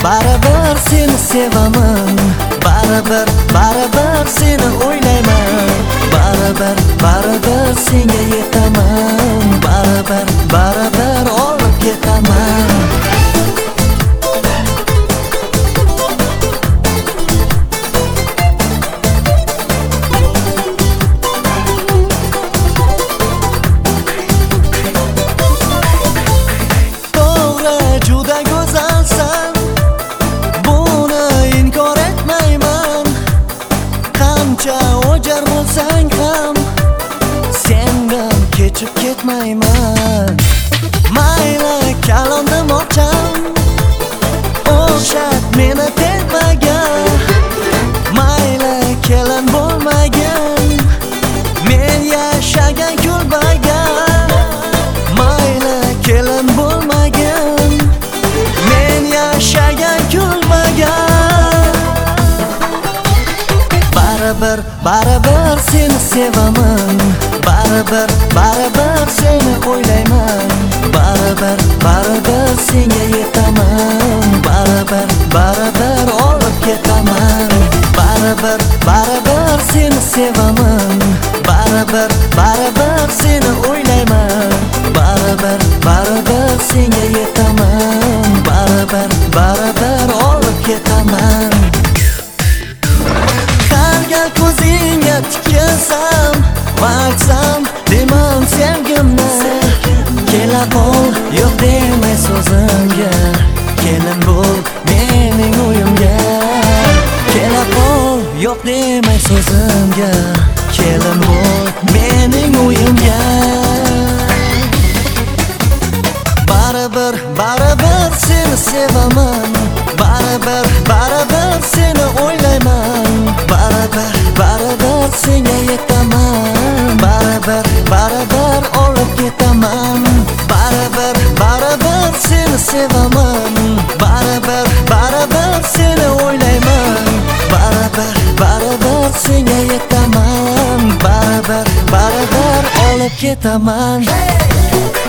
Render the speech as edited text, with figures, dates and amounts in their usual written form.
baribir seni sevaman. Baribir seni o'ylayman. Baribir senga yetaman. Baribir olib ketaman. Juda go'zalsan, buni inkor etmayman. Qancha o'jar bo'lsang ham sendan kechib ketmayman. Mayli kalondim ocham, o'xshat meni tegmaga. Mayli kelin bo'lmagan, men yashagan kulbaga. Mayli kelin bo'lmagan, men yashagan kulmaga. Baribir seni sevaman. Baribir seni o'ylayman. Baribir senga yetaman. Baribir olib ketaman. Baribir seni sevaman. Baribir seni o'ylayman. Baribir senga yetaman. Baribir olib ketaman. Qarga ko'zingga tikilsam, aytsam demam sevgimni. Kela qol yo'q demay so'zimga. Kelin bo'l mening o'yimga. Kela qol yo'q demay so'zimga. Kelin bo'l mening o'yimga. Baribir seni sevaman. Baribir seni o'ylayman. Baribir senga yetaman. Baribir olib ketaman. Baribir seni sevaman. Baribir seni o'ylayman. Baribir senga yetaman. Baribir olib ketaman.